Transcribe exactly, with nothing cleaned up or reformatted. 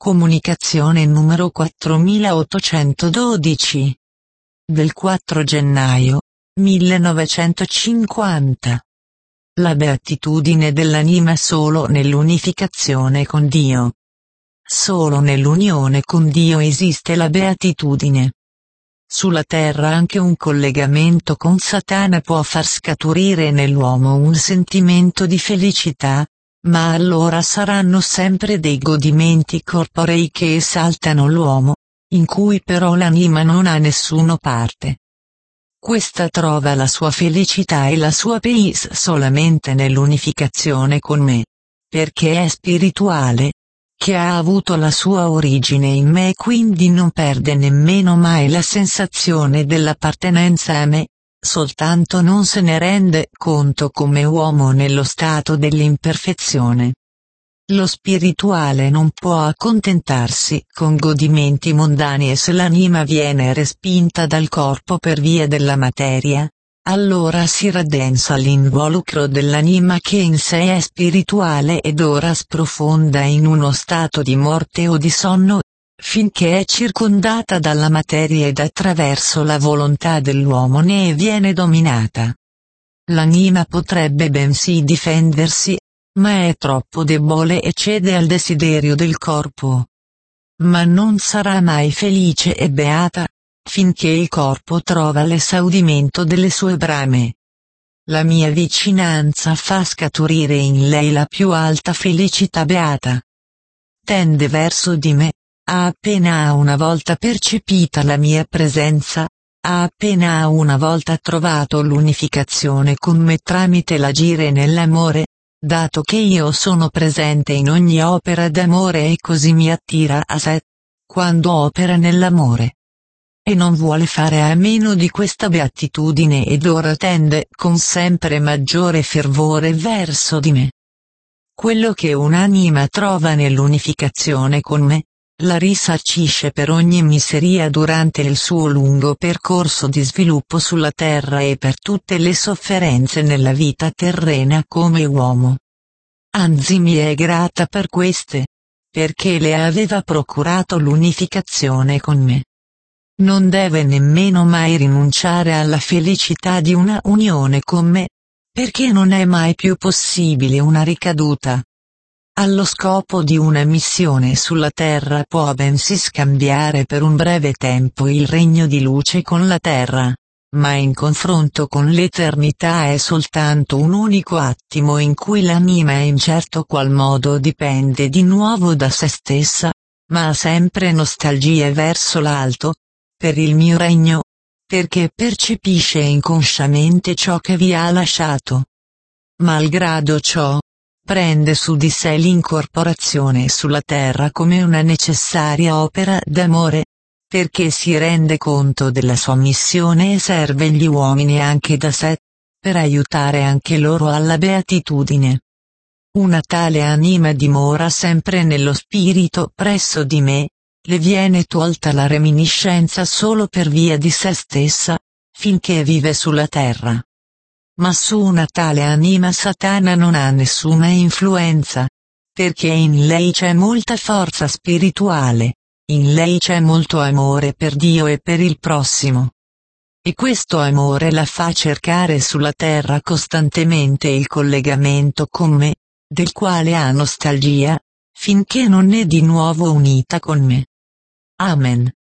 Comunicazione numero quattromilaottocentododici. Del quattro gennaio millenovecentocinquanta. La beatitudine dell'anima solo nell'unificazione con Dio. Solo nell'unione con Dio esiste la beatitudine. Sulla terra anche un collegamento con Satana può far scaturire nell'uomo un sentimento di felicità, ma allora saranno sempre dei godimenti corporei che esaltano l'uomo, in cui però l'anima non ha nessuna parte. Questa trova la sua felicità e la sua peace solamente nell'unificazione con me, perché è spirituale, che ha avuto la sua origine in me e quindi non perde nemmeno mai la sensazione dell'appartenenza a me, soltanto non se ne rende conto come uomo nello stato dell'imperfezione. Lo spirituale non può accontentarsi con godimenti mondani e se l'anima viene respinta dal corpo per via della materia, allora si raddensa l'involucro dell'anima che in sé è spirituale ed ora sprofonda in uno stato di morte o di sonno, finché è circondata dalla materia ed attraverso la volontà dell'uomo ne viene dominata. L'anima potrebbe bensì difendersi, ma è troppo debole e cede al desiderio del corpo. Ma non sarà mai felice e beata, finché il corpo trova l'esaudimento delle sue brame. La mia vicinanza fa scaturire in lei la più alta felicità beata. Tende verso di me, appena ha una volta percepita la mia presenza, appena ha una volta trovato l'unificazione con me tramite l'agire nell'amore, dato che io sono presente in ogni opera d'amore e così mi attira a sé, quando opera nell'amore. E non vuole fare a meno di questa beatitudine ed ora tende con sempre maggiore fervore verso di me. Quello che un'anima trova nell'unificazione con me, la risarcisce per ogni miseria durante il suo lungo percorso di sviluppo sulla terra e per tutte le sofferenze nella vita terrena come uomo. Anzi mi è grata per queste, perché le aveva procurato l'unificazione con me. Non deve nemmeno mai rinunciare alla felicità di una unione con me, perché non è mai più possibile una ricaduta. Allo scopo di una missione sulla terra può bensì scambiare per un breve tempo il regno di luce con la terra, ma in confronto con l'eternità è soltanto un unico attimo in cui l'anima in certo qual modo dipende di nuovo da se stessa, ma ha sempre nostalgie verso l'alto, per il mio regno, perché percepisce inconsciamente ciò che vi ha lasciato. Malgrado ciò, prende su di sé l'incorporazione sulla terra come una necessaria opera d'amore, perché si rende conto della sua missione e serve gli uomini anche da sé, per aiutare anche loro alla beatitudine. Una tale anima dimora sempre nello spirito presso di me, le viene tolta la reminiscenza solo per via di se stessa, finché vive sulla terra. Ma su una tale anima Satana non ha nessuna influenza, perché in lei c'è molta forza spirituale, in lei c'è molto amore per Dio e per il prossimo. E questo amore la fa cercare sulla terra costantemente il collegamento con me, del quale ha nostalgia, finché non è di nuovo unita con me. Amen.